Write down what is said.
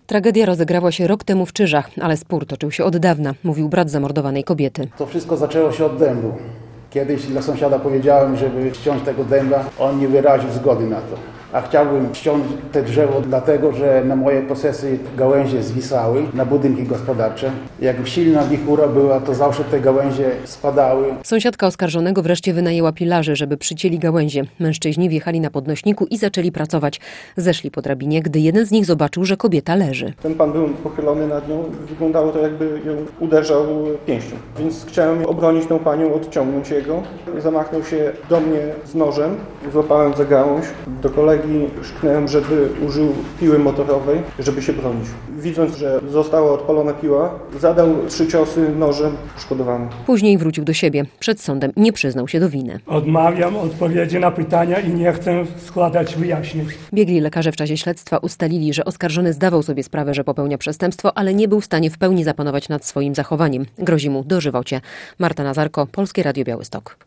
Tragedia rozegrała się rok temu w Czyżach, ale spór toczył się od dawna, mówił brat zamordowanej kobiety. To wszystko zaczęło się od dębu. Kiedyś dla sąsiada powiedziałem, żeby ściąć tego dęba, on nie wyraził zgody na to. A chciałbym ściąć te drzewo dlatego, że na mojej posesji gałęzie zwisały na budynki gospodarcze. Jak silna wichura była, to zawsze te gałęzie spadały. Sąsiadka oskarżonego wreszcie wynajęła pilarzy, żeby przycięli gałęzie. Mężczyźni wjechali na podnośniku i zaczęli pracować. Zeszli po drabinie, gdy jeden z nich zobaczył, że kobieta leży. Ten pan był pochylony nad nią. Wyglądało to, jakby ją uderzał pięścią. Więc chciałem obronić tą panią, odciągnąć jego. Zamachnął się do mnie z nożem. Złapałem za gałąź. Do kolegi szyknąłem, żeby użył piły motorowej, żeby się bronić. Widząc, że została odpalona piła, zadał 3 ciosy nożem poszkodowany. Później wrócił do siebie. Przed sądem nie przyznał się do winy. Odmawiam odpowiedzi na pytania i nie chcę składać wyjaśnień. Biegli lekarze w czasie śledztwa ustalili, że oskarżony zdawał sobie sprawę, że popełnia przestępstwo, ale nie był w stanie w pełni zapanować nad swoim zachowaniem. Grozi mu dożywocie. Marta Nazarko, Polskie Radio Białystok.